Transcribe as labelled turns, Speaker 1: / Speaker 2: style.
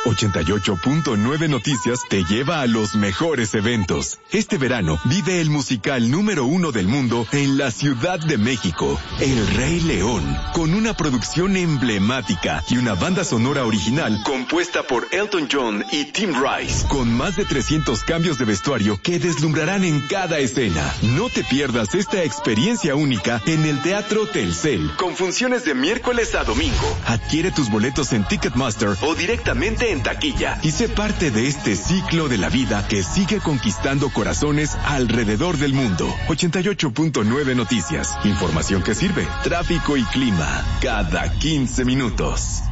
Speaker 1: 88.9 Noticias te lleva a los mejores eventos. Este verano vive el musical número 1 del mundo en la Ciudad de México, El Rey León, con una producción emblemática y una banda sonora original compuesta por Elton John y Tim Rice, con más de 300 cambios de vestuario que deslumbrarán en cada escena. No te pierdas esta experiencia única en el Teatro Telcel, con funciones de miércoles a domingo. Adquiere tus boletos en Ticketmaster o directamente en taquilla y sé parte de este ciclo de la vida que sigue conquistando corazones alrededor del mundo. 88.9 Noticias. Información que sirve. Tráfico y clima cada 15 minutos.